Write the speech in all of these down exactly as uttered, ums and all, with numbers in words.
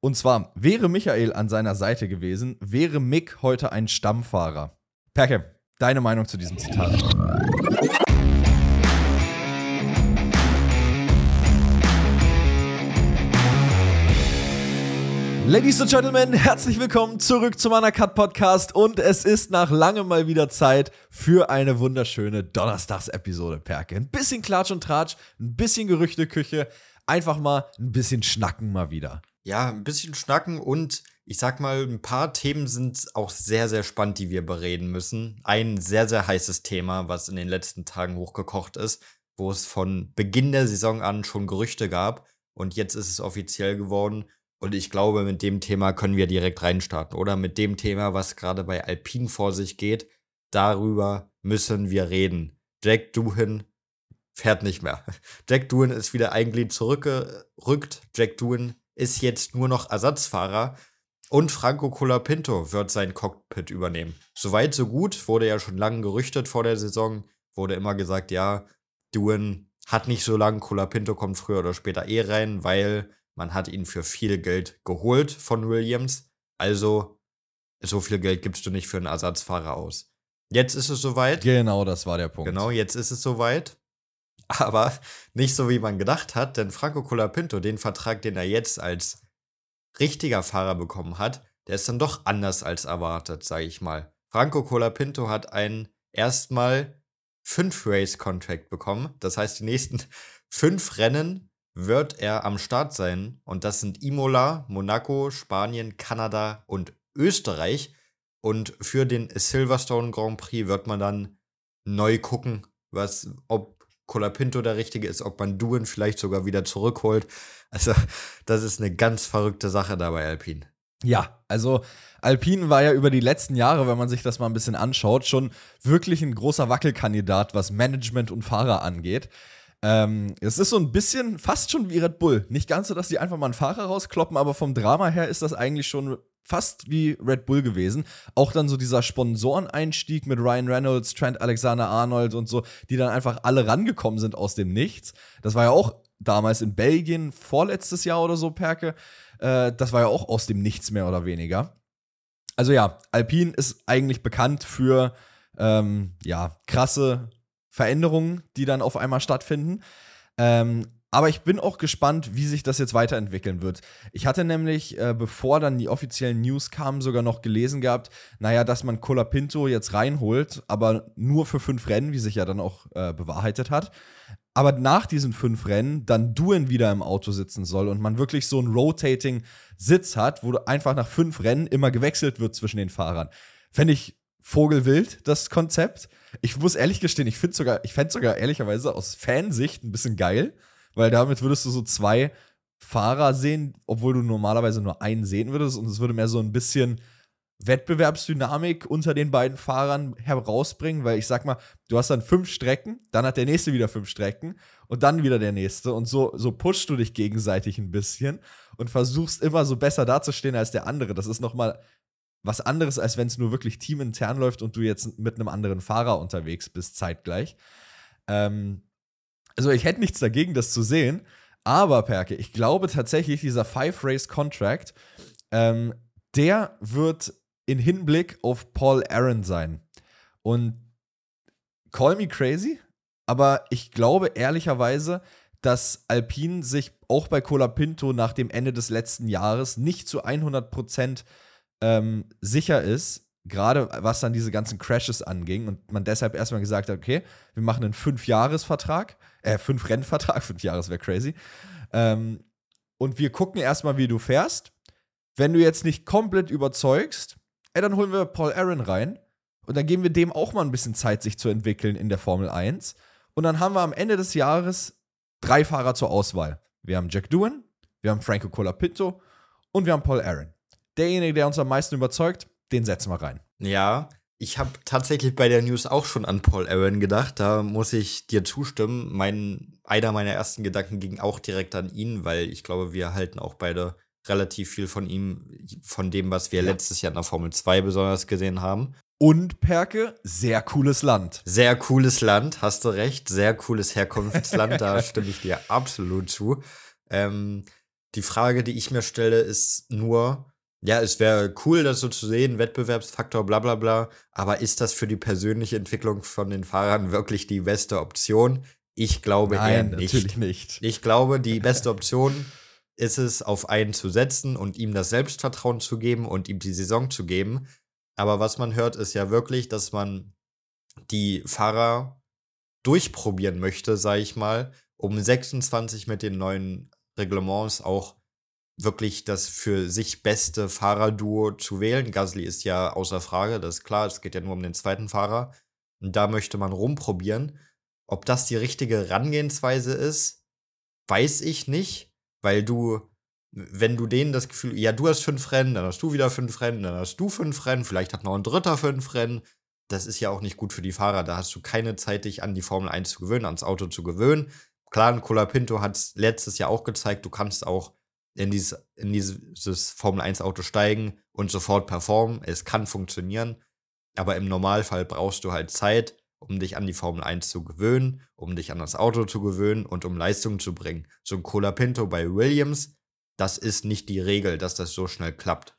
Und zwar, wäre Michael an seiner Seite gewesen, wäre Mick heute ein Stammfahrer. Perke, deine Meinung zu diesem Zitat? Ladies and Gentlemen, herzlich willkommen zurück zum Undercut Podcast und es ist nach langem mal wieder Zeit für eine wunderschöne Donnerstags-Episode, Perke. Ein bisschen Klatsch und Tratsch, ein bisschen Gerüchteküche, einfach mal ein bisschen schnacken mal wieder. Ja, ein bisschen schnacken und ich sag mal, ein paar Themen sind auch sehr, sehr spannend, die wir bereden müssen. Ein sehr, sehr heißes Thema, was in den letzten Tagen hochgekocht ist, wo es von Beginn der Saison an schon Gerüchte gab und jetzt ist es offiziell geworden. Und ich glaube, mit dem Thema können wir direkt reinstarten. Oder mit dem Thema, was gerade bei Alpine vor sich geht, darüber müssen wir reden. Jack Doohan fährt nicht mehr. Jack Doohan ist wieder eigentlich zurückgerückt. Jack Doohan ist jetzt nur noch Ersatzfahrer. Und Franco Colapinto wird sein Cockpit übernehmen. Soweit, so gut. Wurde ja schon lange gerüchtet vor der Saison. Wurde immer gesagt, ja, Doohan hat nicht so lange. Colapinto kommt früher oder später eh rein, weil man hat ihn für viel Geld geholt von Williams. Also, so viel Geld gibst du nicht für einen Ersatzfahrer aus. Jetzt ist es soweit. Genau, das war der Punkt. Genau, jetzt ist es soweit. Aber nicht so, wie man gedacht hat, denn Franco Colapinto, den Vertrag, den er jetzt als richtiger Fahrer bekommen hat, der ist dann doch anders als erwartet, sage ich mal. Franco Colapinto hat einen erstmal fünf Race-Contract bekommen. Das heißt, die nächsten fünf Rennen wird er am Start sein. Und das sind Imola, Monaco, Spanien, Kanada und Österreich. Und für den Silverstone Grand Prix wird man dann neu gucken, was, ob Colapinto der Richtige ist, ob man Doohan vielleicht sogar wieder zurückholt. Also, das ist eine ganz verrückte Sache da bei Alpine. Ja, also Alpine war ja über die letzten Jahre, wenn man sich das mal ein bisschen anschaut, schon wirklich ein großer Wackelkandidat, was Management und Fahrer angeht. Ähm, es ist so ein bisschen fast schon wie Red Bull. Nicht ganz so, dass die einfach mal einen Fahrer rauskloppen, aber vom Drama her ist das eigentlich schon fast wie Red Bull gewesen. Auch dann so dieser Sponsoreneinstieg mit Ryan Reynolds, Trent Alexander-Arnold und so, die dann einfach alle rangekommen sind aus dem Nichts. Das war ja auch damals in Belgien, vorletztes Jahr oder so, Perke. Äh, das war ja auch aus dem Nichts mehr oder weniger. Also ja, Alpine ist eigentlich bekannt für ähm, ja, krasse Veränderungen, die dann auf einmal stattfinden. Ähm, aber ich bin auch gespannt, wie sich das jetzt weiterentwickeln wird. Ich hatte nämlich, äh, bevor dann die offiziellen News kamen, sogar noch gelesen gehabt, naja, dass man Colapinto jetzt reinholt, aber nur für fünf Rennen, wie sich ja dann auch äh, bewahrheitet hat. Aber nach diesen fünf Rennen dann Doohan wieder im Auto sitzen soll und man wirklich so einen Rotating-Sitz hat, wo einfach nach fünf Rennen immer gewechselt wird zwischen den Fahrern. Fände ich Vogelwild, das Konzept. Ich muss ehrlich gestehen, ich finde sogar, ich fände sogar ehrlicherweise aus Fansicht ein bisschen geil, weil damit würdest du so zwei Fahrer sehen, obwohl du normalerweise nur einen sehen würdest und es würde mehr so ein bisschen Wettbewerbsdynamik unter den beiden Fahrern herausbringen, weil ich sag mal, du hast dann fünf Strecken, dann hat der nächste wieder fünf Strecken und dann wieder der nächste und so, so pushst du dich gegenseitig ein bisschen und versuchst immer so besser dazustehen als der andere. Das ist nochmal was anderes, als wenn es nur wirklich teamintern läuft und du jetzt mit einem anderen Fahrer unterwegs bist, zeitgleich. Ähm, also ich hätte nichts dagegen, das zu sehen, aber Perke, ich glaube tatsächlich, dieser Five-Race-Contract, ähm, der wird in Hinblick auf Paul Aaron sein. Und call me crazy, aber ich glaube ehrlicherweise, dass Alpine sich auch bei Colapinto nach dem Ende des letzten Jahres nicht zu hundert Prozent Ähm, sicher ist, gerade was dann diese ganzen Crashes anging und man deshalb erstmal gesagt hat, okay, wir machen einen Fünf-Jahres-Vertrag, äh, Fünf-Rennen-Vertrag, fünf Jahres wäre crazy, ähm, und wir gucken erstmal, wie du fährst. Wenn du jetzt nicht komplett überzeugst, ey, dann holen wir Paul Aaron rein und dann geben wir dem auch mal ein bisschen Zeit, sich zu entwickeln in der Formel eins und dann haben wir am Ende des Jahres drei Fahrer zur Auswahl. Wir haben Jack Doohan, wir haben Franco Colapinto und wir haben Paul Aaron. Derjenige, der uns am meisten überzeugt, den setzen wir rein. Ja, ich habe tatsächlich bei der News auch schon an Paul Aaron gedacht. Da muss ich dir zustimmen. Mein, einer meiner ersten Gedanken ging auch direkt an ihn, weil ich glaube, wir halten auch beide relativ viel von ihm, von dem, was wir ja. letztes Jahr in der Formel zwei besonders gesehen haben. Und Perke, sehr cooles Land. Sehr cooles Land, hast du recht. Sehr cooles Herkunftsland, da stimme ich dir absolut zu. Ähm, Die Frage, die ich mir stelle, ist nur, ja, es wäre cool, das so zu sehen, Wettbewerbsfaktor, bla bla bla, aber ist das für die persönliche Entwicklung von den Fahrern wirklich die beste Option? Ich glaube eher Nein, nicht. natürlich nicht. Ich glaube, die beste Option ist es, auf einen zu setzen und ihm das Selbstvertrauen zu geben und ihm die Saison zu geben. Aber was man hört, ist ja wirklich, dass man die Fahrer durchprobieren möchte, sage ich mal, um sechsundzwanzig mit den neuen Reglements auch wirklich das für sich beste Fahrerduo zu wählen. Gasly ist ja außer Frage, das ist klar, es geht ja nur um den zweiten Fahrer. Und da möchte man rumprobieren. Ob das die richtige Herangehensweise ist, weiß ich nicht, weil du, wenn du denen das Gefühl, ja, du hast fünf Rennen, dann hast du wieder fünf Rennen, dann hast du fünf Rennen, vielleicht hat noch ein Dritter fünf Rennen. Das ist ja auch nicht gut für die Fahrer. Da hast du keine Zeit, dich an die Formel eins zu gewöhnen, ans Auto zu gewöhnen. Klar, ein Colapinto hat es letztes Jahr auch gezeigt, du kannst auch in dieses, in dieses Formel eins Auto steigen und sofort performen. Es kann funktionieren, aber im Normalfall brauchst du halt Zeit, um dich an die Formel eins zu gewöhnen, um dich an das Auto zu gewöhnen und um Leistung zu bringen. So ein Colapinto bei Williams, das ist nicht die Regel, dass das so schnell klappt.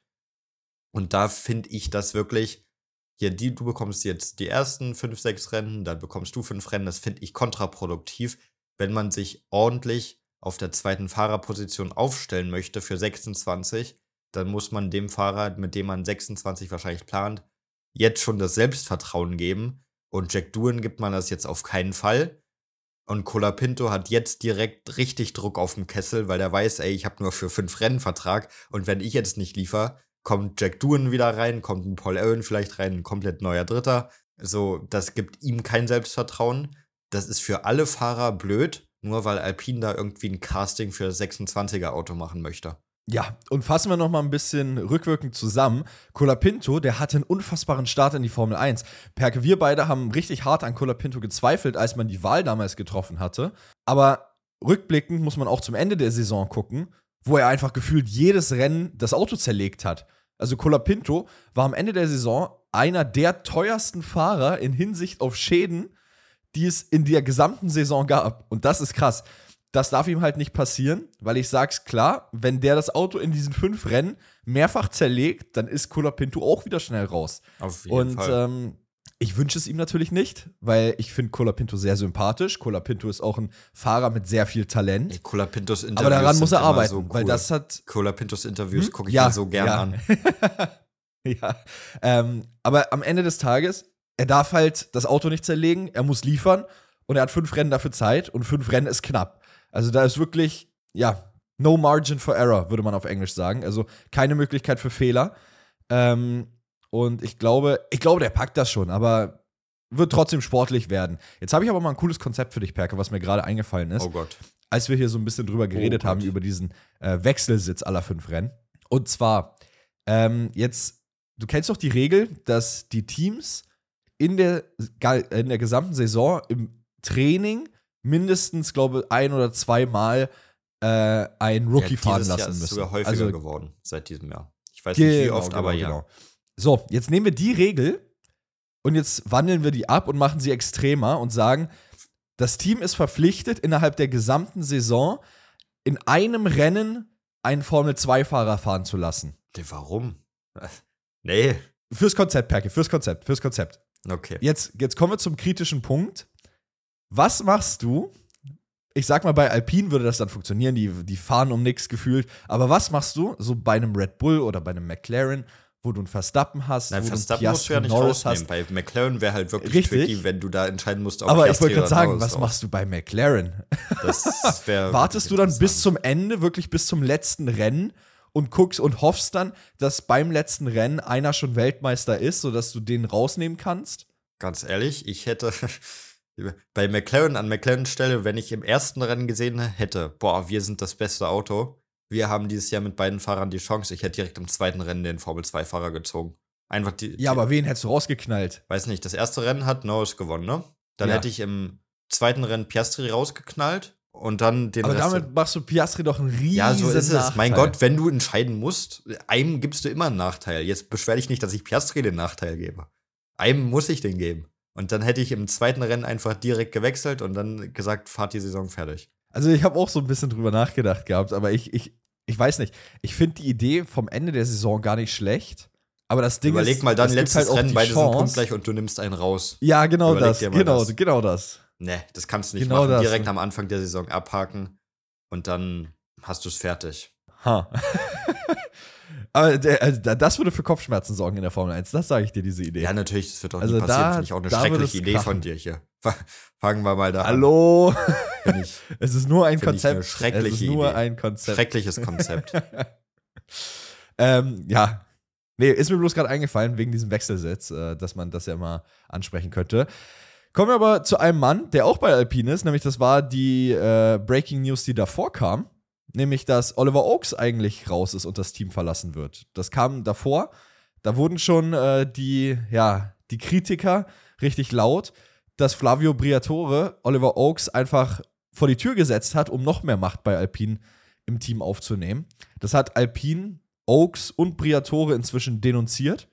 Und da finde ich das wirklich, hier, die, du bekommst jetzt die ersten fünf, sechs Rennen, dann bekommst du fünf Rennen, das finde ich kontraproduktiv, wenn man sich ordentlich auf der zweiten Fahrerposition aufstellen möchte für sechsundzwanzig, dann muss man dem Fahrer, mit dem man sechsundzwanzig wahrscheinlich plant, jetzt schon das Selbstvertrauen geben. Und Jack Doohan gibt man das jetzt auf keinen Fall. Und Colapinto hat jetzt direkt richtig Druck auf dem Kessel, weil der weiß, ey, ich habe nur für fünf Rennen Vertrag. Und wenn ich jetzt nicht liefere, kommt Jack Doohan wieder rein, kommt ein Paul Owen vielleicht rein, ein komplett neuer Dritter. So, das gibt ihm kein Selbstvertrauen. Das ist für alle Fahrer blöd, nur weil Alpine da irgendwie ein Casting für das sechsundzwanziger Auto machen möchte. Ja, und fassen wir noch mal ein bisschen rückwirkend zusammen. Colapinto, der hatte einen unfassbaren Start in die Formel eins. Perke, wir beide haben richtig hart an Colapinto gezweifelt, als man die Wahl damals getroffen hatte. Aber rückblickend muss man auch zum Ende der Saison gucken, wo er einfach gefühlt jedes Rennen das Auto zerlegt hat. Also Colapinto war am Ende der Saison einer der teuersten Fahrer in Hinsicht auf Schäden, die es in der gesamten Saison gab. Und das ist krass. Das darf ihm halt nicht passieren, weil ich sag's klar, wenn der das Auto in diesen fünf Rennen mehrfach zerlegt, dann ist Colapinto auch wieder schnell raus. Auf jeden Und Fall. ähm, ich wünsche es ihm natürlich nicht, weil ich finde Colapinto sehr sympathisch. Colapinto ist auch ein Fahrer mit sehr viel Talent. Ey, Colapintos Interviews Aber daran muss er sind immer arbeiten, so cool. weil das hat Colapintos Interviews Hm? gucke ich Ja, mir so gern ja. an. Ja, ähm, aber am Ende des Tages, er darf halt das Auto nicht zerlegen, er muss liefern und er hat fünf Rennen dafür Zeit und fünf Rennen ist knapp. Also da ist wirklich, ja, no margin for error, würde man auf Englisch sagen. Also keine Möglichkeit für Fehler. Ähm, und ich glaube, ich glaube, der packt das schon, aber wird trotzdem sportlich werden. Jetzt habe ich aber mal ein cooles Konzept für dich, Perke, was mir gerade eingefallen ist. Oh Gott. Als wir hier so ein bisschen drüber geredet Gott. haben, über diesen äh, Wechselsitz aller fünf Rennen. Und zwar, ähm, jetzt, du kennst doch die Regel, dass die Teams in der, in der gesamten Saison im Training mindestens, glaube ich, ein oder zweimal äh, einen Rookie ja, fahren dieses lassen Jahr ist müssen. es sogar häufiger also, geworden seit diesem Jahr. Ich weiß nicht wie genau, oft, genau, aber ja. genau. So, jetzt nehmen wir die Regel und jetzt wandeln wir die ab und machen sie extremer und sagen, das Team ist verpflichtet, innerhalb der gesamten Saison in einem Rennen einen Formel zwei Fahrer fahren zu lassen. Warum? Nee. Fürs Konzept, Perke, fürs Konzept, fürs Konzept. Okay. Jetzt, jetzt kommen wir zum kritischen Punkt. Was machst du? Ich sag mal, bei Alpine würde das dann funktionieren, die, die fahren um nichts gefühlt. Aber was machst du so bei einem Red Bull oder bei einem McLaren, wo du einen Verstappen hast, Nein, wo Verstappen du einen musst du ja nicht Norris rausnehmen. hast? Bei McLaren wäre halt wirklich Richtig. tricky, wenn du da entscheiden musst, ob Aber ich Piastri wollte gerade oder sagen, Norris was raus. machst du bei McLaren? Das wäre Wartest du dann bis zum Ende, wirklich bis zum letzten Rennen und guckst und hoffst dann, dass beim letzten Rennen einer schon Weltmeister ist, sodass du den rausnehmen kannst? Ganz ehrlich, ich hätte bei McLaren an McLaren Stelle, wenn ich im ersten Rennen gesehen hätte, boah, wir sind das beste Auto, wir haben dieses Jahr mit beiden Fahrern die Chance, ich hätte direkt im zweiten Rennen den Formel zwei Fahrer gezogen. Einfach die, Ja, die, aber wen hättest du rausgeknallt? weiß nicht, das erste Rennen hat Norris gewonnen, ne? Dann Ja. hätte ich im zweiten Rennen Piastri rausgeknallt und dann den Aber Rest. damit machst du Piastri doch einen riesen Ja, so ist es. Nachteil. Mein Gott, wenn du entscheiden musst, einem gibst du immer einen Nachteil. Jetzt beschwer dich nicht, dass ich Piastri den Nachteil gebe. Einem muss ich den geben. Und dann hätte ich im zweiten Rennen einfach direkt gewechselt und dann gesagt, fahrt die Saison fertig. Also ich habe auch so ein bisschen drüber nachgedacht gehabt, aber ich, ich, ich weiß nicht, ich finde die Idee vom Ende der Saison gar nicht schlecht. Aber das Ding Überleg ist, mal dann es gibt letztes halt auch Rennen, die beide sind Chance. punktgleich und du nimmst einen raus. Ja, genau Überleg das. dir mal Genau, das. genau das. Nee, das kannst du nicht Genau machen. das. Direkt am Anfang der Saison abhaken und dann hast du es fertig. Ha. Aber der, also das würde für Kopfschmerzen sorgen in der Formel eins. Das sage ich dir, diese Idee. Ja, natürlich, das wird doch Also nie passieren. da- Finde ich auch eine da würde schreckliche es Idee krachen. von dir hier. Fangen wir mal da Hallo? an. Finde ich Es ist nur ein Finde ich Konzept. eine schreckliche es ist nur Idee. ein Konzept. schreckliches Konzept. ähm, ja. Nee, ist mir bloß gerade eingefallen, wegen diesem Wechselsitz, äh, dass man das ja mal ansprechen könnte. Kommen wir aber zu einem Mann, der auch bei Alpine ist, nämlich das war die äh, Breaking News, die davor kam, nämlich dass Oliver Oakes eigentlich raus ist und das Team verlassen wird. Das kam davor, da wurden schon äh, die, ja, die Kritiker richtig laut, dass Flavio Briatore Oliver Oakes einfach vor die Tür gesetzt hat, um noch mehr Macht bei Alpine im Team aufzunehmen. Das hat Alpine, Oakes und Briatore inzwischen denunziert,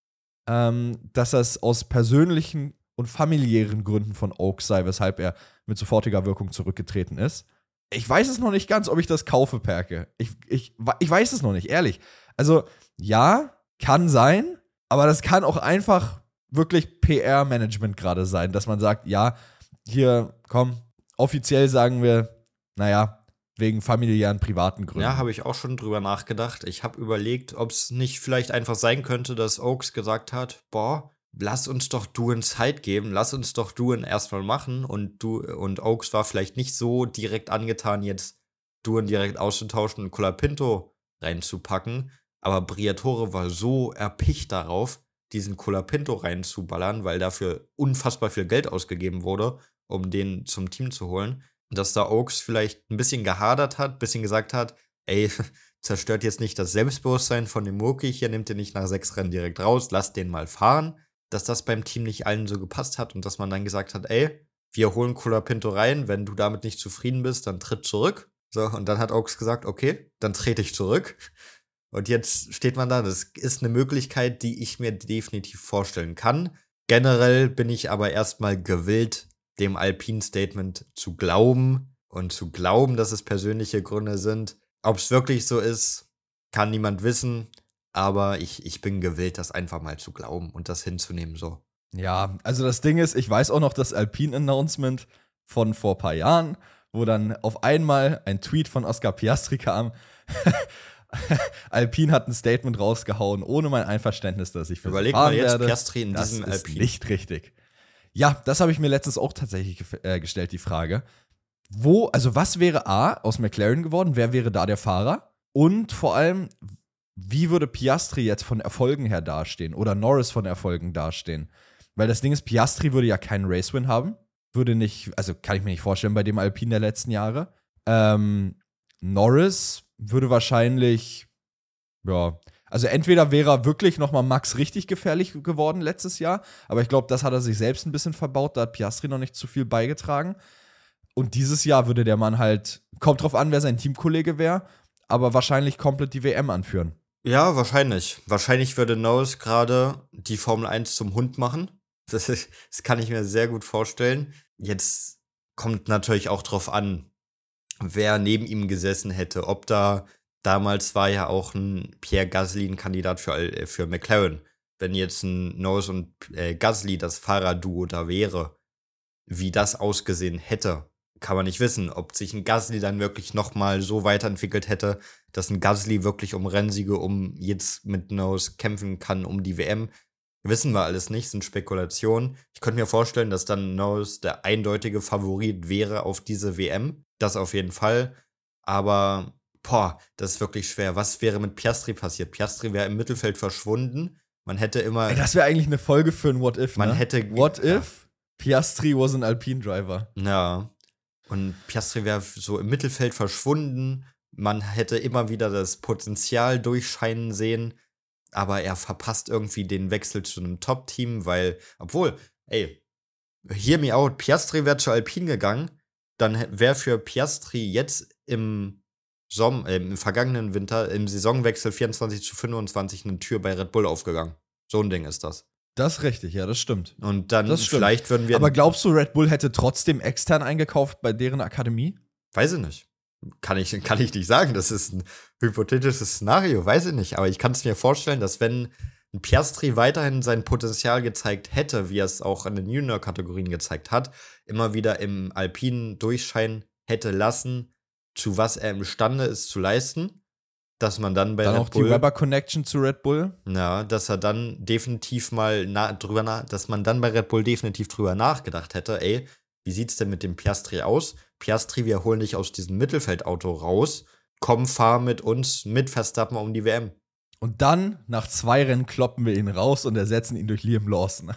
ähm, dass das aus persönlichen und familiären Gründen von Oakes sei, weshalb er mit sofortiger Wirkung zurückgetreten ist. Ich weiß es noch nicht ganz, ob ich das kaufe, Perke. Ich, ich, ich weiß es noch nicht, ehrlich. Also, ja, kann sein, aber das kann auch einfach wirklich P R-Management gerade sein, dass man sagt, ja, hier, komm, offiziell sagen wir, naja, wegen familiären, privaten Gründen. Ja, habe ich auch schon drüber nachgedacht. Ich habe überlegt, ob es nicht vielleicht einfach sein könnte, dass Oakes gesagt hat, boah, lass uns doch Doohan Zeit geben, lass uns doch Doohan erstmal machen. Und, du, und Oakes war vielleicht nicht so direkt angetan, jetzt Doohan direkt auszutauschen und Colapinto reinzupacken. Aber Briatore war so erpicht darauf, diesen Colapinto reinzuballern, weil dafür unfassbar viel Geld ausgegeben wurde, um den zum Team zu holen, dass da Oakes vielleicht ein bisschen gehadert hat, ein bisschen gesagt hat, ey, zerstört jetzt nicht das Selbstbewusstsein von dem Rookie, hier nimmt ihr nicht nach sechs Rennen direkt raus, lasst den mal fahren, dass das beim Team nicht allen so gepasst hat und dass man dann gesagt hat, ey, wir holen Colapinto rein, wenn du damit nicht zufrieden bist, dann tritt zurück. So, und dann hat Oakes gesagt, okay, dann trete ich zurück. Und jetzt steht man da, das ist eine Möglichkeit, die ich mir definitiv vorstellen kann. Generell bin ich aber erstmal gewillt, dem Alpine-Statement zu glauben und zu glauben, dass es persönliche Gründe sind. Ob es wirklich so ist, kann niemand wissen, aber ich, ich bin gewillt, das einfach mal zu glauben und das hinzunehmen so. Ja, also das Ding ist, ich weiß auch noch das Alpine-Announcement von vor ein paar Jahren, wo dann auf einmal ein Tweet von Oscar Piastri kam. Alpine hat ein Statement rausgehauen, ohne mein Einverständnis, dass ich für Überleg sie fahren mal jetzt werde. Piastri in das diesem ist Alpine. nicht richtig. Ja, das habe ich mir letztens auch tatsächlich gef- äh, gestellt, die Frage. Wo, also was wäre A aus McLaren geworden? Wer wäre da der Fahrer? Und vor allem, wie würde Piastri jetzt von Erfolgen her dastehen? Oder Norris von Erfolgen dastehen? Weil das Ding ist, Piastri würde ja keinen Race-Win haben. Würde nicht, also kann ich mir nicht vorstellen bei dem Alpine der letzten Jahre. Ähm, Norris würde wahrscheinlich, ja, also entweder wäre er wirklich noch mal Max richtig gefährlich geworden letztes Jahr, aber ich glaube, das hat er sich selbst ein bisschen verbaut, da hat Piastri noch nicht zu viel beigetragen. Und dieses Jahr würde der Mann halt, kommt drauf an, wer sein Teamkollege wäre, aber wahrscheinlich komplett die W M anführen. Ja, wahrscheinlich. Wahrscheinlich würde Norris gerade die Formel eins zum Hund machen. Das, ist, das kann ich mir sehr gut vorstellen. Jetzt kommt natürlich auch drauf an, wer neben ihm gesessen hätte. Ob da, damals war ja auch ein Pierre Gasly ein Kandidat für, äh, für McLaren. Wenn jetzt ein Norris und äh, Gasly das Fahrerduo da wäre, wie das ausgesehen hätte, kann man nicht wissen. Ob sich ein Gasly dann wirklich nochmal so weiterentwickelt hätte, dass ein Gasly wirklich um Rennsiege, um jetzt mit Norris kämpfen kann, um die W M. Wissen wir alles nicht, sind Spekulationen. Ich könnte mir vorstellen, dass dann Norris der eindeutige Favorit wäre auf diese W M. Das auf jeden Fall. Aber, boah, das ist wirklich schwer. Was wäre mit Piastri passiert? Piastri wäre im Mittelfeld verschwunden. Man hätte immer. Ey, das wäre eigentlich eine Folge für ein What If, Man ne? hätte. What ja. if Piastri was an Alpine Driver? Ja. Und Piastri wäre so im Mittelfeld verschwunden. Man hätte immer wieder das Potenzial durchscheinen sehen. Aber er verpasst irgendwie den Wechsel zu einem Top-Team, weil, obwohl, ey, hear me out, Piastri wäre zu Alpine gegangen, dann wäre für Piastri jetzt im Sommer, äh, im vergangenen Winter, im Saisonwechsel vierundzwanzig zu fünfundzwanzig eine Tür bei Red Bull aufgegangen. So ein Ding ist das. Das ist richtig, ja, das stimmt. Und dann Das stimmt. vielleicht würden wir. Aber glaubst du, Red Bull hätte trotzdem extern eingekauft bei deren Akademie? Weiß ich nicht. kann ich, kann ich nicht sagen. Das ist ein hypothetisches Szenario, weiß ich nicht. Aber ich kann es mir vorstellen, dass wenn ein Piastri weiterhin sein Potenzial gezeigt hätte, wie er es auch in den Junior-Kategorien gezeigt hat, immer wieder im alpinen Durchschein hätte lassen, zu was er imstande ist zu leisten, dass man dann bei Dann Red auch Bull, die Weber-Connection zu Red Bull. ja, dass er dann definitiv mal na, drüber na, dass man dann bei Red Bull definitiv drüber nachgedacht hätte, ey, wie sieht's denn mit dem Piastri aus? Piastri, wir holen dich aus diesem Mittelfeldauto raus, komm, fahr mit uns, mit Verstappen um die W M. Und dann, nach zwei Rennen, kloppen wir ihn raus und ersetzen ihn durch Liam Lawson.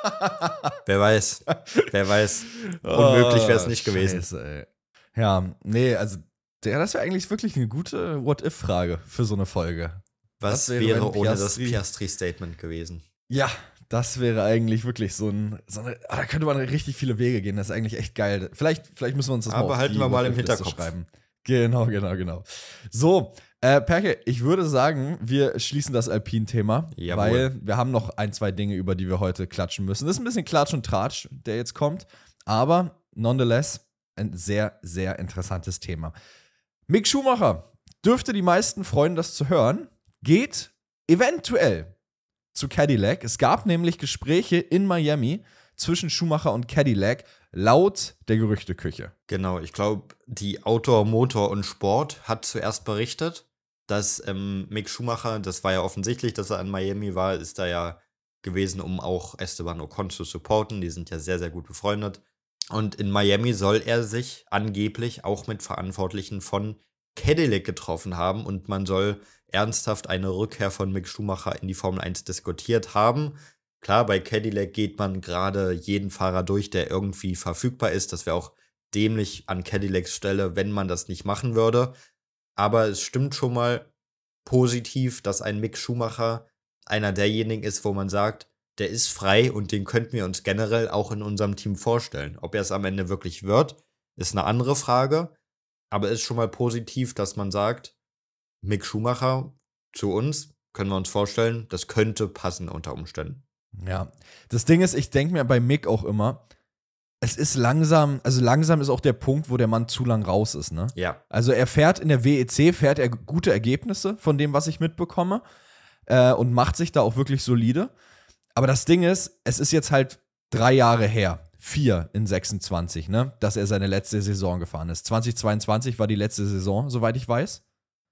Wer weiß, wer weiß. Unmöglich wäre es nicht gewesen. Scheiße, ey. Ja, nee, also, ja, das wäre eigentlich wirklich eine gute What-If-Frage für so eine Folge. Was, Was wäre, wäre wenn ohne das Piastri- Piastri-Statement gewesen? Ja, das wäre eigentlich wirklich so ein, so eine, ah, da könnte man richtig viele Wege gehen, das ist eigentlich echt geil. Vielleicht, vielleicht müssen wir uns das Aber mal auf halten die wir mal im What-If-Liste Hinterkopf. schreiben. Genau, genau, genau. So, äh, Perke, ich würde sagen, wir schließen das Alpin-Thema, Jawohl. weil wir haben noch ein, zwei Dinge, über die wir heute klatschen müssen. Das ist ein bisschen Klatsch und Tratsch, der jetzt kommt, aber nonetheless ein sehr, sehr interessantes Thema. Mick Schumacher, dürfte die meisten freuen, das zu hören, geht eventuell zu Cadillac. Es gab nämlich Gespräche in Miami zwischen Schumacher und Cadillac, laut der Gerüchteküche. Genau, ich glaube, die Outdoor, Motor und Sport hat zuerst berichtet, dass ähm, Mick Schumacher, das war ja offensichtlich, dass er in Miami war, ist da ja gewesen, um auch Esteban Ocon zu supporten. Die sind ja sehr, sehr gut befreundet. Und in Miami soll er sich angeblich auch mit Verantwortlichen von Cadillac getroffen haben und man soll ernsthaft eine Rückkehr von Mick Schumacher in die Formel eins diskutiert haben. Klar, bei Cadillac geht man gerade jeden Fahrer durch, der irgendwie verfügbar ist. Das wäre auch dämlich an Cadillacs Stelle, wenn man das nicht machen würde. Aber es stimmt schon mal positiv, dass ein Mick Schumacher einer derjenigen ist, wo man sagt, der ist frei und den könnten wir uns generell auch in unserem Team vorstellen. Ob er es am Ende wirklich wird, ist eine andere Frage. Aber es ist schon mal positiv, dass man sagt, Mick Schumacher zu uns, können wir uns vorstellen, das könnte passen unter Umständen. Ja, das Ding ist, ich denke mir bei Mick auch immer, es ist langsam, also langsam ist auch der Punkt, wo der Mann zu lang raus ist, ne? Ja. Also er fährt in der W E C, fährt er gute Ergebnisse von dem, was ich mitbekomme, äh, und macht sich da auch wirklich solide. Aber das Ding ist, es ist jetzt halt drei Jahre her, vier in sechsundzwanzig, ne, dass er seine letzte Saison gefahren ist. zweitausendzweiundzwanzig war die letzte Saison, soweit ich weiß.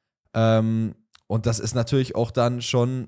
Ähm, und das ist natürlich auch dann schon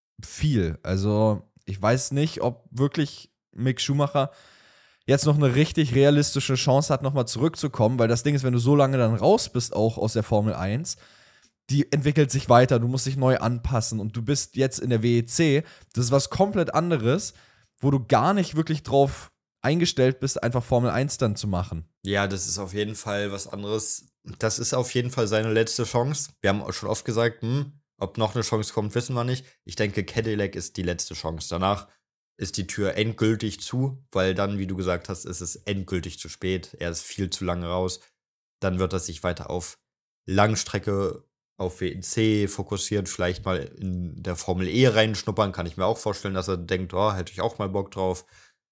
viel. Also ich weiß nicht, ob wirklich Mick Schumacher jetzt noch eine richtig realistische Chance hat, nochmal zurückzukommen, weil das Ding ist, wenn du so lange dann raus bist, auch aus der Formel eins, die entwickelt sich weiter, du musst dich neu anpassen und du bist jetzt in der W E C, das ist was komplett anderes, wo du gar nicht wirklich drauf eingestellt bist, einfach Formel eins dann zu machen. Ja, das ist auf jeden Fall was anderes. Das ist auf jeden Fall seine letzte Chance. Wir haben auch schon oft gesagt, hm, ob noch eine Chance kommt, wissen wir nicht. Ich denke, Cadillac ist die letzte Chance. Danach ist die Tür endgültig zu, weil dann, wie du gesagt hast, ist es endgültig zu spät. Er ist viel zu lange raus. Dann wird er sich weiter auf Langstrecke, auf W E C fokussiert, vielleicht mal in der Formel E reinschnuppern. Kann ich mir auch vorstellen, dass er denkt, oh, hätte ich auch mal Bock drauf.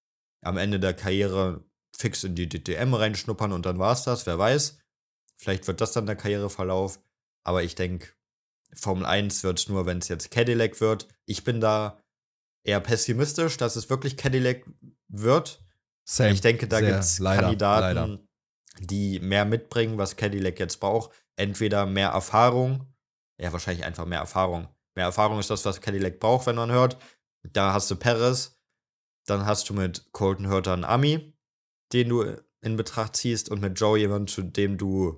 Am Ende der Karriere fix in die D T M reinschnuppern und dann war's das, wer weiß. Vielleicht wird das dann der Karriereverlauf. Aber ich denke, Formel eins wird es nur, wenn es jetzt Cadillac wird. Ich bin da eher pessimistisch, dass es wirklich Cadillac wird. Same. Ich denke, da Sehr, gibt es leider, Kandidaten, leider. die mehr mitbringen, was Cadillac jetzt braucht. Entweder mehr Erfahrung, ja, wahrscheinlich einfach mehr Erfahrung. Mehr Erfahrung ist das, was Cadillac braucht, wenn man hört. Da hast du Perez, dann hast du mit Colton Herta einen Ami, den du in Betracht ziehst, und mit Joe jemanden, zu dem du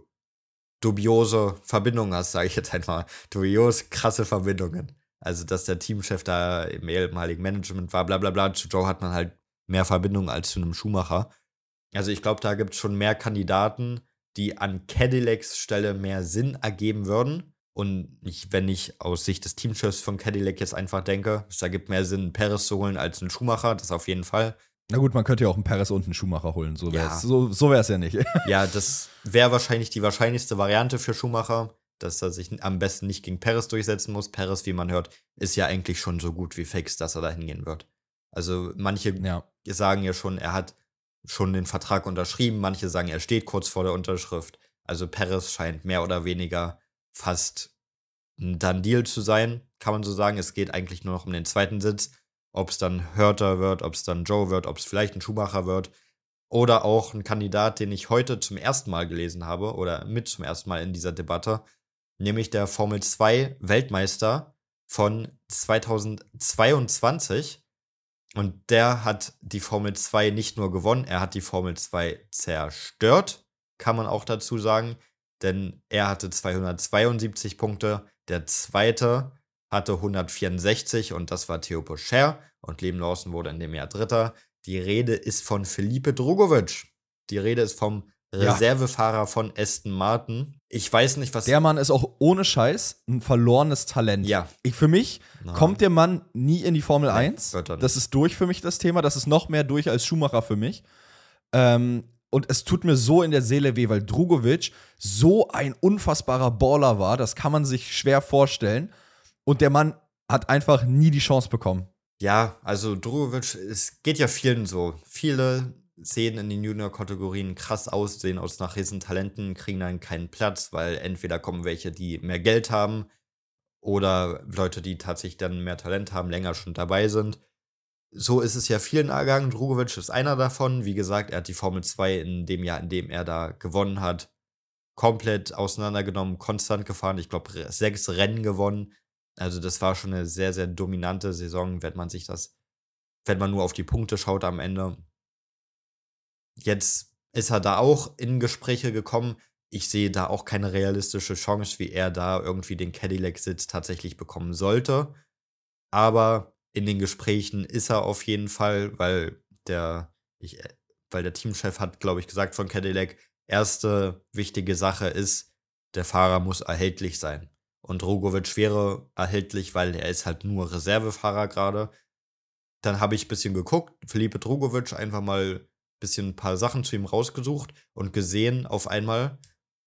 dubiose Verbindungen hast, sage ich jetzt einfach. Dubios, krasse Verbindungen. Also, dass der Teamchef da im ehemaligen Management war, bla bla bla. Zu Joe hat man halt mehr Verbindungen als zu einem Schumacher. Also, ich glaube, da gibt es schon mehr Kandidaten, die an Cadillacs Stelle mehr Sinn ergeben würden. Und ich, wenn ich aus Sicht des Teamchefs von Cadillac jetzt einfach denke, es ergibt mehr Sinn, einen Perez zu holen als einen Schumacher, das auf jeden Fall. Na gut, man könnte ja auch einen Perez und einen Schumacher holen, so wär's, Ja. so, so wär's ja nicht. Ja, das wäre wahrscheinlich die wahrscheinlichste Variante für Schumacher, dass er sich am besten nicht gegen Perez durchsetzen muss. Perez, wie man hört, ist ja eigentlich schon so gut wie fix, dass er da hingehen wird. Also manche Ja. sagen ja schon, er hat schon den Vertrag unterschrieben, manche sagen, er steht kurz vor der Unterschrift. Also Perez scheint mehr oder weniger fast ein Done-Deal zu sein, kann man so sagen. Es geht eigentlich nur noch um den zweiten Sitz. Ob es dann Hörter wird, ob es dann Joe wird, ob es vielleicht ein Schumacher wird. Oder auch ein Kandidat, den ich heute zum ersten Mal gelesen habe oder mit zum ersten Mal in dieser Debatte, nämlich der Formel zwei Weltmeister von zweitausendzweiundzwanzig. Und der hat die Formel zwei nicht nur gewonnen, er hat die Formel zwei zerstört, kann man auch dazu sagen, denn er hatte zweihundertzweiundsiebzig Punkte, der zweite hatte hundertvierundsechzig und das war Theo Pourchaire und Liam Lawson wurde in dem Jahr Dritter. Die Rede ist von Felipe Drugovich. Die Rede ist vom Ja. Reservefahrer von Aston Martin. Ich weiß nicht, was... Der Mann ist auch ohne Scheiß ein verlorenes Talent. Ja. Ich, für mich Na. kommt der Mann nie in die Formel Nee, eins. wird er nicht. Das ist durch für mich, das Thema. Das ist noch mehr durch als Schumacher für mich. Ähm, und es tut mir so in der Seele weh, weil Drugovich so ein unfassbarer Baller war. Das kann man sich schwer vorstellen. Und der Mann hat einfach nie die Chance bekommen. Ja, also Drugovich, es geht ja vielen so. Viele sehen in den Junior-Kategorien krass aus, sehen aus nach riesen Talenten, kriegen dann keinen Platz, weil entweder kommen welche, die mehr Geld haben oder Leute, die tatsächlich dann mehr Talent haben, länger schon dabei sind. So ist es ja vielen ergangen. Drugovich ist einer davon. Wie gesagt, er hat die Formel zwei in dem Jahr, in dem er da gewonnen hat, komplett auseinandergenommen, konstant gefahren. Ich glaube, sechs Rennen gewonnen. Also das war schon eine sehr, sehr dominante Saison, wenn man sich das, wenn man nur auf die Punkte schaut am Ende. Jetzt ist er da auch in Gespräche gekommen. Ich sehe da auch keine realistische Chance, wie er da irgendwie den Cadillac-Sitz tatsächlich bekommen sollte. Aber in den Gesprächen ist er auf jeden Fall, weil der, ich, weil der Teamchef hat, glaube ich, gesagt von Cadillac, erste wichtige Sache ist, der Fahrer muss erhältlich sein. Und Drugovich wäre erhältlich, weil er ist halt nur Reservefahrer gerade. Dann habe ich ein bisschen geguckt, Felipe Drugovich, einfach mal ein bisschen ein paar Sachen zu ihm rausgesucht und gesehen auf einmal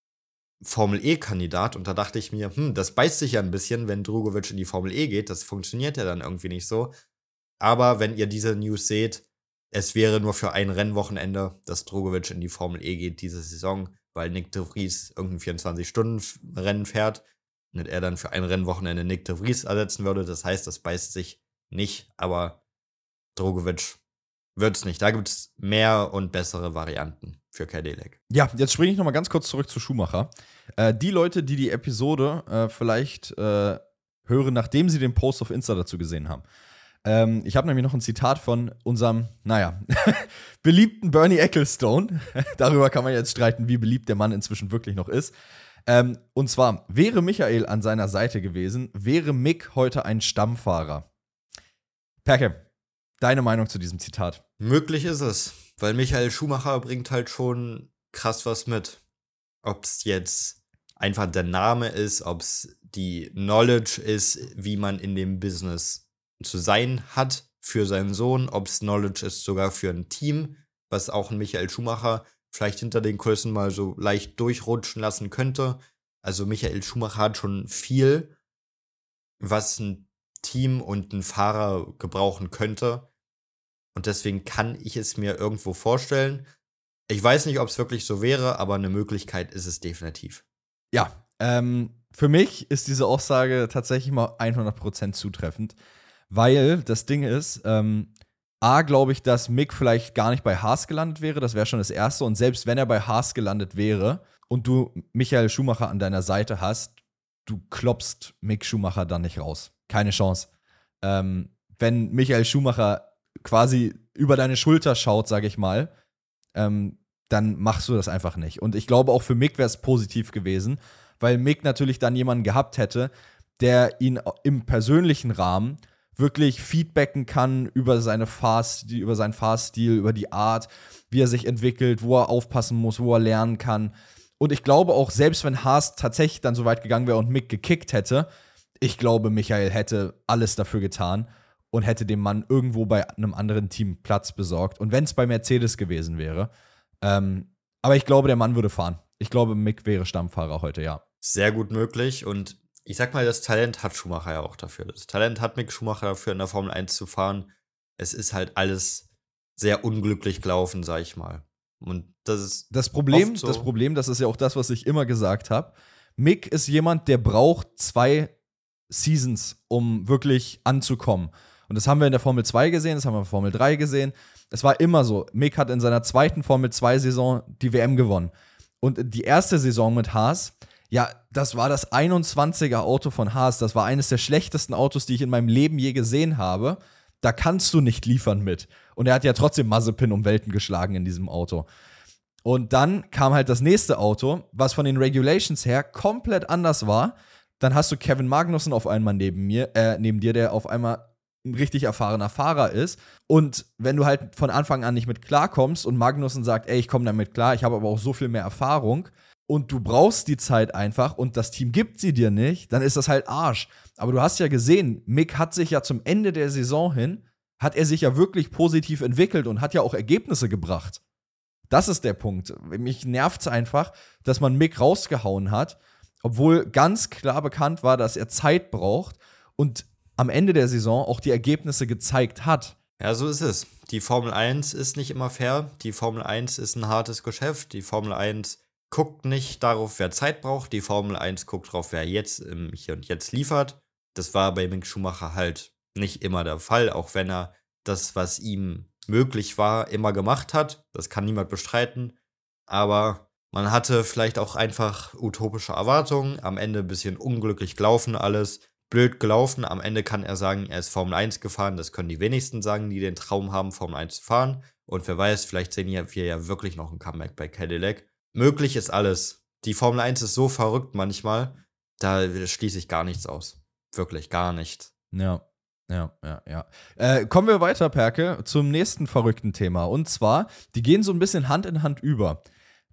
Formel-E-Kandidat. Und da dachte ich mir, hm, das beißt sich ja ein bisschen, wenn Drugovich in die Formel E geht. Das funktioniert ja dann irgendwie nicht so. Aber wenn ihr diese News seht, es wäre nur für ein Rennwochenende, dass Drugovich in die Formel E geht diese Saison, weil Nick de Vries irgendein vierundzwanzig-Stunden-Rennen fährt. Und er dann für ein Rennwochenende Nick de Vries ersetzen würde. Das heißt, das beißt sich nicht, aber Drugovich wird's nicht. Da gibt's mehr und bessere Varianten für Cadillac. Ja, jetzt springe ich noch mal ganz kurz zurück zu Schumacher. Äh, die Leute, die die Episode äh, vielleicht äh, hören, nachdem sie den Post auf Insta dazu gesehen haben. Ähm, ich habe nämlich noch ein Zitat von unserem, naja, beliebten Bernie Ecclestone. Darüber kann man jetzt streiten, wie beliebt der Mann inzwischen wirklich noch ist. Ähm, und zwar, wäre Michael an seiner Seite gewesen, wäre Mick heute ein Stammfahrer. Perke, deine Meinung zu diesem Zitat? Möglich ist es, weil Michael Schumacher bringt halt schon krass was mit. Ob es jetzt einfach der Name ist, ob es die Knowledge ist, wie man in dem Business zu sein hat für seinen Sohn, ob es Knowledge ist sogar für ein Team, was auch ein Michael Schumacher vielleicht hinter den Kulissen mal so leicht durchrutschen lassen könnte. Also Michael Schumacher hat schon viel, was ein Team und ein Fahrer gebrauchen könnte. Und deswegen kann ich es mir irgendwo vorstellen. Ich weiß nicht, ob es wirklich so wäre, aber eine Möglichkeit ist es definitiv. Ja, ähm, für mich ist diese Aussage tatsächlich mal hundert Prozent zutreffend, weil das Ding ist, ähm, A, glaube ich, dass Mick vielleicht gar nicht bei Haas gelandet wäre, das wäre schon das Erste. Und selbst wenn er bei Haas gelandet wäre und du Michael Schumacher an deiner Seite hast, du klopfst Mick Schumacher dann nicht raus. Keine Chance. Ähm, wenn Michael Schumacher quasi über deine Schulter schaut, sage ich mal, ähm, dann machst du das einfach nicht. Und ich glaube, auch für Mick wäre es positiv gewesen, weil Mick natürlich dann jemanden gehabt hätte, der ihn im persönlichen Rahmen wirklich feedbacken kann über seine Fahrstil, über seinen Fahrstil, über die Art, wie er sich entwickelt, wo er aufpassen muss, wo er lernen kann. Und ich glaube auch, selbst wenn Haas tatsächlich dann so weit gegangen wäre und Mick gekickt hätte, ich glaube, Michael hätte alles dafür getan und hätte dem Mann irgendwo bei einem anderen Team Platz besorgt. Und wenn es bei Mercedes gewesen wäre. Ähm, aber ich glaube, der Mann würde fahren. Ich glaube, Mick wäre Stammfahrer heute, ja. Sehr gut möglich und ich sag mal, das Talent hat Schumacher ja auch dafür. Das Talent hat Mick Schumacher dafür, in der Formel eins zu fahren. Es ist halt alles sehr unglücklich gelaufen, sag ich mal. Und das ist Das Problem, oft so. das Problem, das ist ja auch das, was ich immer gesagt habe. Mick ist jemand, der braucht zwei Seasons, um wirklich anzukommen. Und das haben wir in der Formel zwei gesehen, das haben wir in der Formel drei gesehen. Es war immer so. Mick hat in seiner zweiten Formel zwei Saison die W M gewonnen. Und die erste Saison mit Haas, ja, das war das einundzwanziger Auto von Haas. Das war eines der schlechtesten Autos, die ich in meinem Leben je gesehen habe. Da kannst du nicht liefern mit. Und er hat ja trotzdem Mazepin um Welten geschlagen in diesem Auto. Und dann kam halt das nächste Auto, was von den Regulations her komplett anders war. Dann hast du Kevin Magnussen auf einmal neben mir, äh, neben dir, der auf einmal ein richtig erfahrener Fahrer ist. Und wenn du halt von Anfang an nicht mit klarkommst und Magnussen sagt, ey, ich komme damit klar, ich habe aber auch so viel mehr Erfahrung und du brauchst die Zeit einfach und das Team gibt sie dir nicht, dann ist das halt Arsch. Aber du hast ja gesehen, Mick hat sich ja zum Ende der Saison hin, hat er sich ja wirklich positiv entwickelt und hat ja auch Ergebnisse gebracht. Das ist der Punkt. Mich nervt's einfach, dass man Mick rausgehauen hat, obwohl ganz klar bekannt war, dass er Zeit braucht und am Ende der Saison auch die Ergebnisse gezeigt hat. Ja, so ist es. Die Formel eins ist nicht immer fair. Die Formel eins ist ein hartes Geschäft. Die Formel eins guckt nicht darauf, wer Zeit braucht. Die Formel eins guckt darauf, wer jetzt im Hier und Jetzt liefert. Das war bei Mick Schumacher halt nicht immer der Fall, auch wenn er das, was ihm möglich war, immer gemacht hat. Das kann niemand bestreiten. Aber man hatte vielleicht auch einfach utopische Erwartungen. Am Ende ein bisschen unglücklich gelaufen alles. Blöd gelaufen. Am Ende kann er sagen, er ist Formel eins gefahren. Das können die wenigsten sagen, die den Traum haben, Formel eins zu fahren. Und wer weiß, vielleicht sehen wir ja wirklich noch ein Comeback bei Cadillac. Möglich ist alles. Die Formel eins ist so verrückt manchmal, da schließe ich gar nichts aus. Wirklich gar nichts. Ja, ja, ja, ja. Äh, kommen wir weiter, Perke, zum nächsten verrückten Thema. Und zwar, die gehen so ein bisschen Hand in Hand über.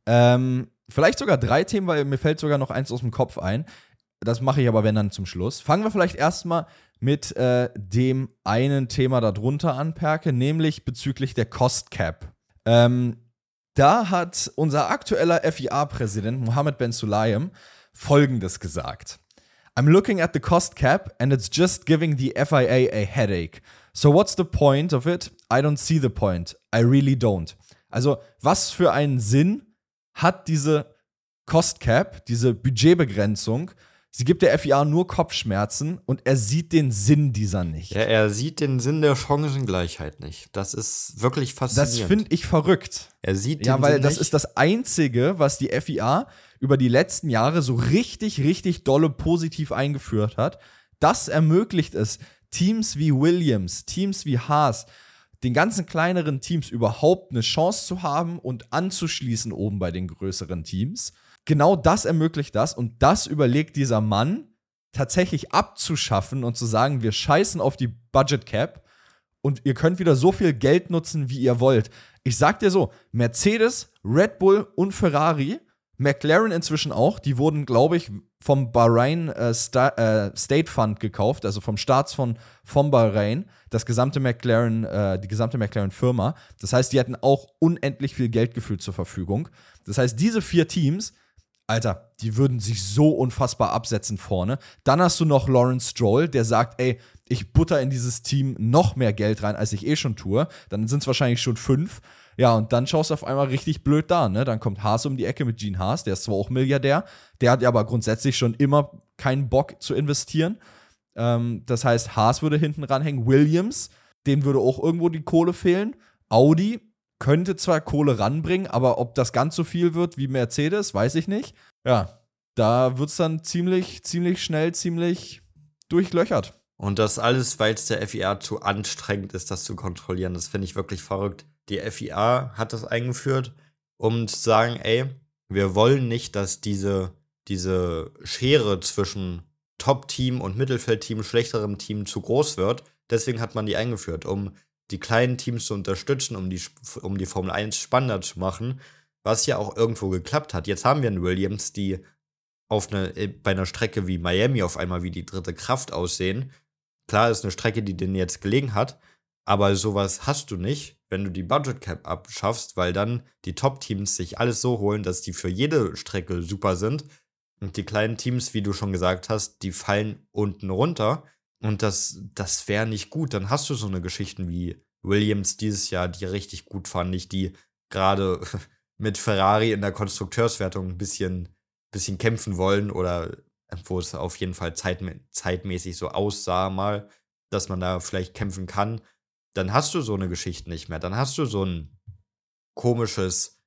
Ähm, vielleicht sogar drei Themen, weil mir fällt sogar noch eins aus dem Kopf ein. Das mache ich aber, wenn dann zum Schluss. Fangen wir vielleicht erstmal mit äh, dem einen Thema darunter an, Perke, nämlich bezüglich der Cost Cap. Ähm, da hat unser aktueller F I A-Präsident Mohammed Ben Sulayem Folgendes gesagt. I'm looking at the cost cap and it's just giving the F I A a headache. So what's the point of it? I don't see the point. I really don't. Also, was für einen Sinn hat diese Cost Cap, diese Budgetbegrenzung? Sie gibt der F I A nur Kopfschmerzen und er sieht den Sinn dieser nicht. Ja, er sieht den Sinn der Chancengleichheit nicht. Das ist wirklich faszinierend. Das finde ich verrückt. Er sieht den Ja, weil Sinn das nicht. ist das Einzige, was die F I A über die letzten Jahre so richtig, richtig dolle positiv eingeführt hat. Das ermöglicht es, Teams wie Williams, Teams wie Haas, den ganzen kleineren Teams überhaupt eine Chance zu haben und anzuschließen oben bei den größeren Teams. Genau das ermöglicht das und das überlegt dieser Mann tatsächlich abzuschaffen und zu sagen, wir scheißen auf die Budget Cap und ihr könnt wieder so viel Geld nutzen, wie ihr wollt. Ich sag dir so, Mercedes, Red Bull und Ferrari, McLaren inzwischen auch, die wurden, glaube ich, vom Bahrain äh, Sta- äh, State Fund gekauft, also vom Staatsfonds von Bahrain, das gesamte McLaren, äh, die gesamte McLaren-Firma. Das heißt, die hatten auch unendlich viel Geld gefühlt zur Verfügung. Das heißt, diese vier Teams, Alter, die würden sich so unfassbar absetzen vorne. Dann hast du noch Lawrence Stroll, der sagt, ey, ich butter in dieses Team noch mehr Geld rein, als ich eh schon tue. Dann sind es wahrscheinlich schon fünf. Ja, und dann schaust du auf einmal richtig blöd da, ne? Dann kommt Haas um die Ecke mit Gene Haas, der ist zwar auch Milliardär, der hat aber grundsätzlich schon immer keinen Bock zu investieren. Ähm, das heißt, Haas würde hinten ranhängen. Williams, denen würde auch irgendwo die Kohle fehlen. Audi könnte zwar Kohle ranbringen, aber ob das ganz so viel wird wie Mercedes, weiß ich nicht. Ja, da wird es dann ziemlich, ziemlich schnell, ziemlich durchlöchert. Und das alles, weil es der F I A zu anstrengend ist, das zu kontrollieren. Das finde ich wirklich verrückt. Die F I A hat das eingeführt, um zu sagen, ey, wir wollen nicht, dass diese, diese Schere zwischen Top-Team und Mittelfeldteam, schlechterem Team zu groß wird. Deswegen hat man die eingeführt, um die kleinen Teams zu unterstützen, um die, um die Formel eins spannender zu machen, was ja auch irgendwo geklappt hat. Jetzt haben wir einen Williams, die auf eine, bei einer Strecke wie Miami auf einmal wie die dritte Kraft aussehen. Klar ist eine Strecke, die denen jetzt gelegen hat, aber sowas hast du nicht, wenn du die Budget Cap abschaffst, weil dann die Top-Teams sich alles so holen, dass die für jede Strecke super sind und die kleinen Teams, wie du schon gesagt hast, die fallen unten runter und das, das wäre nicht gut. Dann hast du so eine Geschichten wie Williams dieses Jahr, die richtig gut fand ich, die gerade mit Ferrari in der Konstrukteurswertung ein bisschen, bisschen kämpfen wollen oder wo es auf jeden Fall zeitmä- zeitmäßig so aussah mal, dass man da vielleicht kämpfen kann, dann hast du so eine Geschichte nicht mehr. Dann hast du so ein komisches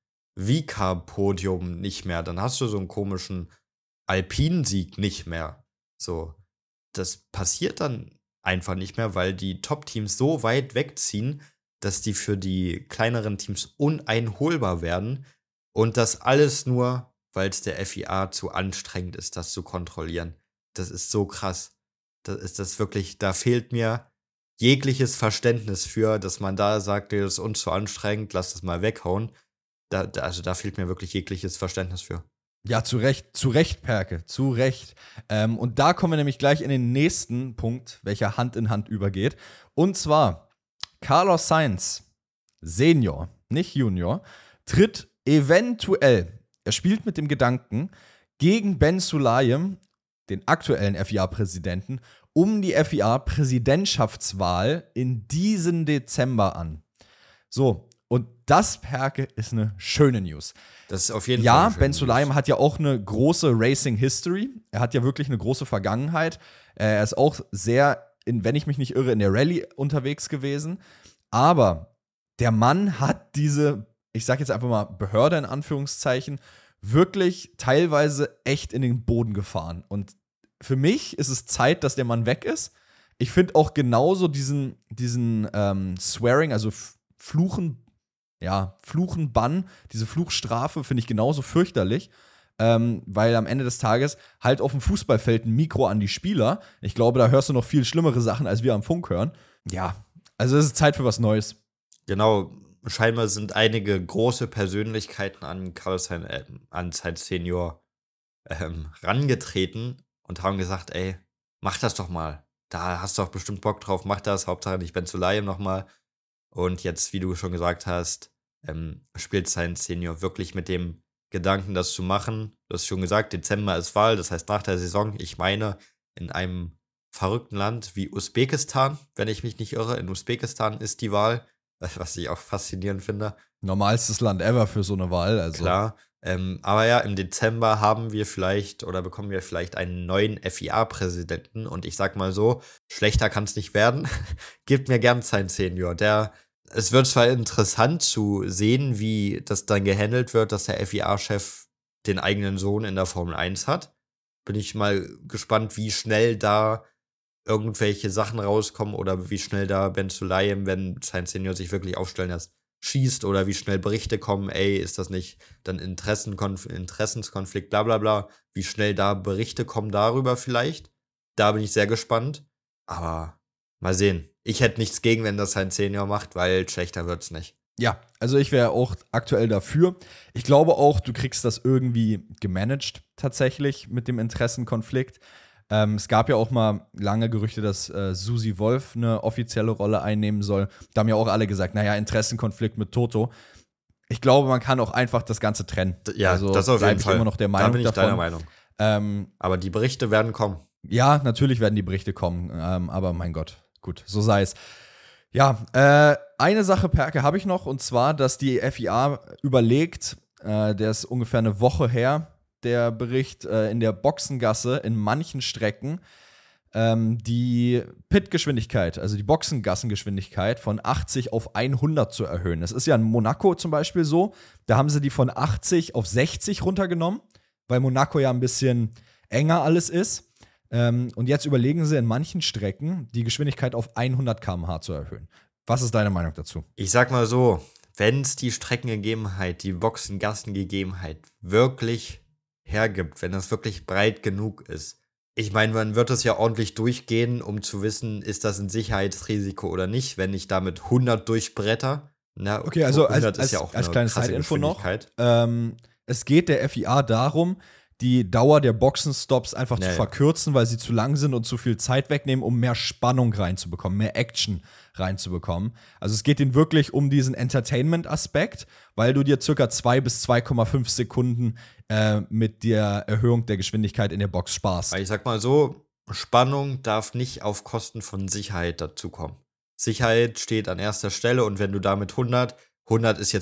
Vika-Podium nicht mehr. Dann hast du so einen komischen Alpinsieg nicht mehr. So, das passiert dann einfach nicht mehr, weil die Top-Teams so weit wegziehen, dass die für die kleineren Teams uneinholbar werden und das alles nur, weil es der F I A zu anstrengend ist, das zu kontrollieren. Das ist so krass. Das ist das wirklich, da fehlt mir jegliches Verständnis für, dass man da sagt, das ist uns zu anstrengend, lass das mal weghauen. Da, da, also da fehlt mir wirklich jegliches Verständnis für. Ja, zu Recht, zu Recht, Perke, zu Recht. Ähm, und da kommen wir nämlich gleich in den nächsten Punkt, welcher Hand in Hand übergeht. Und zwar, Carlos Sainz, Senior, nicht Junior, tritt eventuell, er spielt mit dem Gedanken, gegen Ben Sulayem, den aktuellen F I A-Präsidenten, um die F I A-Präsidentschaftswahl in diesem Dezember an. So, und das, Perke, ist eine schöne News. Das ist auf jeden Ja, Fall. Ja, Ben Sulayem hat ja auch eine große Racing-History. Er hat ja wirklich eine große Vergangenheit. Er ist auch sehr, in, wenn ich mich nicht irre, in der Rallye unterwegs gewesen. Aber der Mann hat diese, ich sag jetzt einfach mal Behörde in Anführungszeichen, wirklich teilweise echt in den Boden gefahren. Und für mich ist es Zeit, dass der Mann weg ist. Ich finde auch genauso diesen, diesen ähm, Swearing, also F- Fluchen, ja, Fluchenbann, diese Fluchstrafe finde ich genauso fürchterlich, ähm, weil am Ende des Tages halt auf dem Fußballfeld ein Mikro an die Spieler. Ich glaube, da hörst du noch viel schlimmere Sachen, als wir am Funk hören. Ja, also es ist Zeit für was Neues. Genau, scheinbar sind einige große Persönlichkeiten an Carlos Sainz, äh, an Sainz Senior ähm, rangetreten und haben gesagt, ey, mach das doch mal. Da hast du doch bestimmt Bock drauf, mach das, Hauptsache nicht Ben Sulayem nochmal. Und jetzt, wie du schon gesagt hast, ähm, spielt Sainz Senior wirklich mit dem Gedanken, das zu machen. Du hast schon gesagt, Dezember ist Wahl, das heißt nach der Saison. Ich meine, in einem verrückten Land wie Usbekistan, wenn ich mich nicht irre, in Usbekistan ist die Wahl, was ich auch faszinierend finde. Normalstes Land ever für so eine Wahl. Also. Klar. Ähm, aber ja, im Dezember haben wir vielleicht oder bekommen wir vielleicht einen neuen F I A-Präsidenten. Und ich sag mal so, schlechter kann es nicht werden. Gebt mir gern Sainz Senior. Der, es wird zwar interessant zu sehen, wie das dann gehandelt wird, dass der F I A-Chef den eigenen Sohn in der Formel eins hat. Bin ich mal gespannt, wie schnell da irgendwelche Sachen rauskommen oder wie schnell da Ben Sulayem, wenn Sainz Senior sich wirklich aufstellen lässt, schießt oder wie schnell Berichte kommen, ey, ist das nicht dann Interessenkonf- Interessenskonflikt, bla bla bla, wie schnell da Berichte kommen darüber vielleicht. Da bin ich sehr gespannt. Aber mal sehen. Ich hätte nichts gegen, wenn das Sainz Senior macht, weil schlechter wird's nicht. Ja, also ich wäre auch aktuell dafür. Ich glaube auch, du kriegst das irgendwie gemanagt tatsächlich mit dem Interessenkonflikt. Ähm, es gab ja auch mal lange Gerüchte, dass äh, Susi Wolf eine offizielle Rolle einnehmen soll. Da haben ja auch alle gesagt, naja, Interessenkonflikt mit Toto. Ich glaube, man kann auch einfach das Ganze trennen. Ja, also das auf jeden ich Fall. immer noch der Meinung da bin ich davon. deiner Meinung. Ähm, aber die Berichte werden kommen. Ja, natürlich werden die Berichte kommen. Ähm, aber mein Gott, gut, so sei es. Ja, äh, eine Sache, Perke, habe ich noch. Und zwar, dass die F I A überlegt, äh, der ist ungefähr eine Woche her, der Bericht, äh, in der Boxengasse in manchen Strecken ähm, die Pit-Geschwindigkeit, also die Boxengassengeschwindigkeit von achtzig auf hundert zu erhöhen. Das ist ja in Monaco zum Beispiel so. Da haben sie die von achtzig auf sechzig runtergenommen, weil Monaco ja ein bisschen enger alles ist. Ähm, und jetzt überlegen sie in manchen Strecken, die Geschwindigkeit auf hundert Kilometer pro Stunde zu erhöhen. Was ist deine Meinung dazu? Ich sag mal so, wenn es die Streckengegebenheit, die Boxengassengegebenheit wirklich hergibt, wenn das wirklich breit genug ist. Ich meine, man wird es ja ordentlich durchgehen, um zu wissen, ist das ein Sicherheitsrisiko oder nicht, wenn ich damit hundert durchbretter. Na, okay, also als, hundert ist als, ja auch als eine kleines krasse Side-Info noch. Geschwindigkeit. Ähm, es geht der F I A darum, die Dauer der Boxenstops einfach Ja, zu ja. verkürzen, weil sie zu lang sind und zu viel Zeit wegnehmen, um mehr Spannung reinzubekommen, mehr Action reinzubekommen. Also es geht ihnen wirklich um diesen Entertainment-Aspekt, weil du dir circa zwei bis zwei Komma fünf Sekunden äh, mit der Erhöhung der Geschwindigkeit in der Box sparst. Weil ich sag mal so, Spannung darf nicht auf Kosten von Sicherheit dazukommen. Sicherheit steht an erster Stelle und wenn du damit hundert, hundert ist jetzt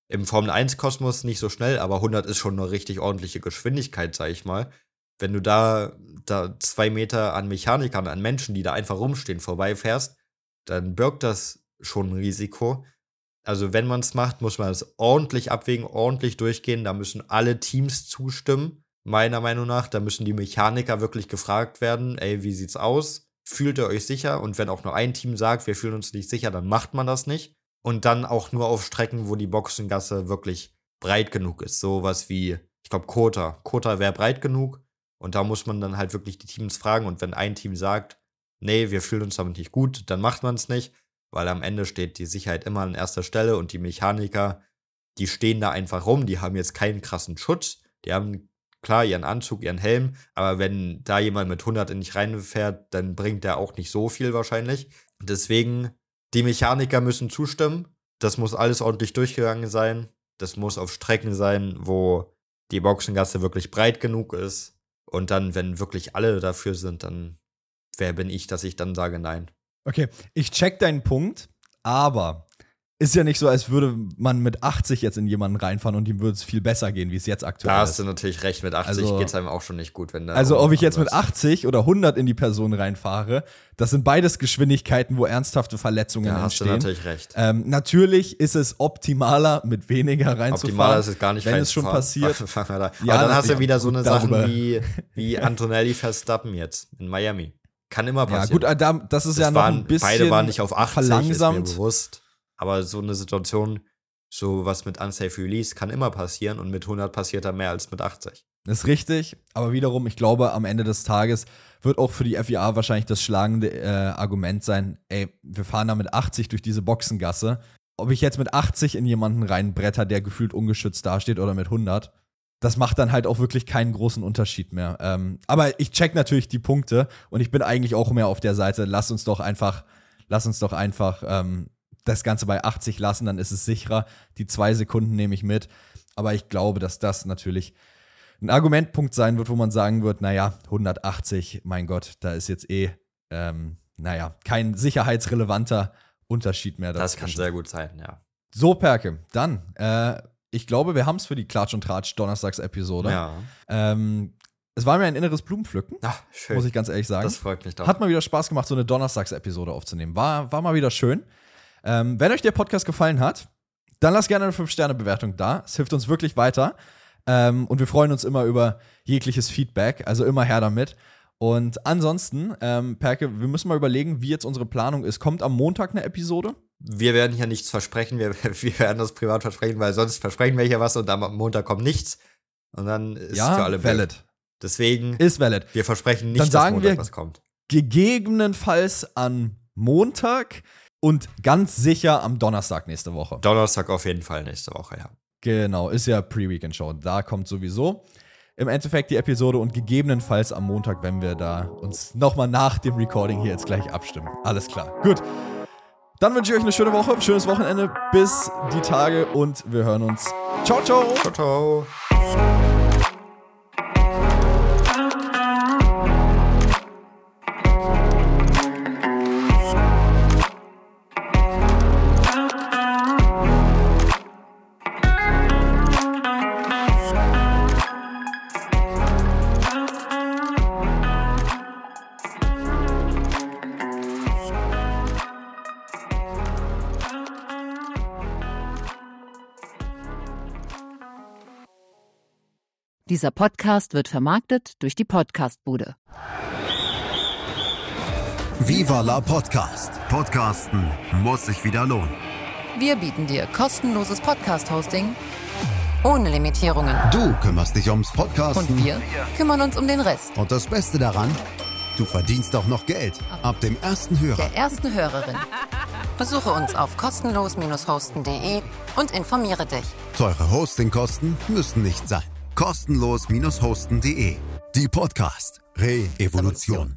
im Formel eins Kosmos nicht so schnell, aber hundert ist schon eine richtig ordentliche Geschwindigkeit, sag ich mal. Wenn du da, da zwei Meter an Mechanikern, an Menschen, die da einfach rumstehen, vorbeifährst, dann birgt das schon ein Risiko. Also wenn man es macht, muss man es ordentlich abwägen, ordentlich durchgehen. Da müssen alle Teams zustimmen, meiner Meinung nach. Da müssen die Mechaniker wirklich gefragt werden, ey, wie sieht's aus? Fühlt ihr euch sicher? Und wenn auch nur ein Team sagt, wir fühlen uns nicht sicher, dann macht man das nicht. Und dann auch nur auf Strecken, wo die Boxengasse wirklich breit genug ist. Sowas wie, ich glaube, Kota. Kota wäre breit genug. Und da muss man dann halt wirklich die Teams fragen. Und wenn ein Team sagt, nee, wir fühlen uns damit nicht gut, dann macht man es nicht. Weil am Ende steht die Sicherheit immer an erster Stelle. Und die Mechaniker, die stehen da einfach rum. Die haben jetzt keinen krassen Schutz. Die haben klar ihren Anzug, ihren Helm. Aber wenn da jemand mit hundert in dich reinfährt, dann bringt der auch nicht so viel wahrscheinlich. Deswegen, die Mechaniker müssen zustimmen. Das muss alles ordentlich durchgegangen sein. Das muss auf Strecken sein, wo die Boxengasse wirklich breit genug ist. Und dann, wenn wirklich alle dafür sind, dann wer bin ich, dass ich dann sage nein. Okay, ich check deinen Punkt, aber ist ja nicht so, als würde man mit achtzig jetzt in jemanden reinfahren und ihm würde es viel besser gehen, wie es jetzt aktuell ist. Da hast du natürlich recht, mit achtzig also, geht es einem auch schon nicht gut. Wenn da also ob ich jetzt mit achtzig oder hundert in die Person reinfahre, das sind beides Geschwindigkeiten, wo ernsthafte Verletzungen ja, entstehen. Da hast du natürlich recht. Ähm, natürlich ist es optimaler, mit weniger reinzufahren. Optimaler ist es gar nicht wenn es schon passiert. Aber ja, dann hast du wieder so eine Sache wie, wie Antonelli Verstappen jetzt in Miami. Kann immer passieren. Ja gut, das ist das ja noch waren, ein bisschen beide waren nicht auf achtzig, verlangsamt. Ist mir bewusst. Aber so eine Situation, so was mit Unsafe Release, kann immer passieren und mit hundert passiert da mehr als mit achtzig. Das ist richtig, aber wiederum, ich glaube, am Ende des Tages wird auch für die F I A wahrscheinlich das schlagende äh, Argument sein, ey, wir fahren da mit achtzig durch diese Boxengasse. Ob ich jetzt mit achtzig in jemanden reinbretter, der gefühlt ungeschützt dasteht, oder mit hundert, das macht dann halt auch wirklich keinen großen Unterschied mehr. Ähm, aber ich check natürlich die Punkte und ich bin eigentlich auch mehr auf der Seite, lass uns doch einfach, lass uns doch einfach ähm, das Ganze bei achtzig lassen, dann ist es sicherer. Die zwei Sekunden nehme ich mit. Aber ich glaube, dass das natürlich ein Argumentpunkt sein wird, wo man sagen wird, naja, hundertachtzig, mein Gott, da ist jetzt eh, ähm, naja, kein sicherheitsrelevanter Unterschied mehr dazwischen. Das kann sehr gut sein, ja. So, Perke, dann, äh, ich glaube, wir haben es für die Klatsch und Tratsch Donnerstags-Episode. Ja. Ähm, es war mir ein inneres Blumenpflücken, Ach, schön. muss ich ganz ehrlich sagen. Das freut mich doch. Hat mal wieder Spaß gemacht, so eine Donnerstags-Episode aufzunehmen. War, war mal wieder schön. Ähm, wenn euch der Podcast gefallen hat, dann lasst gerne eine fünf Sterne Bewertung da. Es hilft uns wirklich weiter. Ähm, und wir freuen uns immer über jegliches Feedback. Also immer her damit. Und ansonsten, ähm, Perke, wir müssen mal überlegen, wie jetzt unsere Planung ist. Kommt am Montag eine Episode? Wir werden hier nichts versprechen. Wir, wir werden das privat versprechen, weil sonst versprechen wir hier was und am Montag kommt nichts. Und dann ist ja, für alle valid. Bild. Deswegen, ist valid. Wir versprechen nicht, dann sagen dass Montag wir was kommt. Gegebenenfalls an Montag. Und ganz sicher am Donnerstag nächste Woche. Donnerstag auf jeden Fall nächste Woche, ja. Genau, ist ja Pre-Weekend-Show. Da kommt sowieso im Endeffekt die Episode und gegebenenfalls am Montag, wenn wir da uns nochmal nach dem Recording hier jetzt gleich abstimmen. Alles klar. Gut. Dann wünsche ich euch eine schöne Woche, schönes Wochenende. Bis die Tage und wir hören uns. Ciao, ciao. Ciao, ciao. Dieser Podcast wird vermarktet durch die Podcastbude. Viva la Podcast. Podcasten muss sich wieder lohnen. Wir bieten dir kostenloses Podcast-Hosting ohne Limitierungen. Du kümmerst dich ums Podcasten. Und wir kümmern uns um den Rest. Und das Beste daran, du verdienst auch noch Geld. Ab dem ersten Hörer. Der ersten Hörerin. Besuche uns auf kostenlos hosten punkt de und informiere dich. Teure Hostingkosten müssen nicht sein. kostenlos hosten punkt de. Die Podcast Re-Evolution.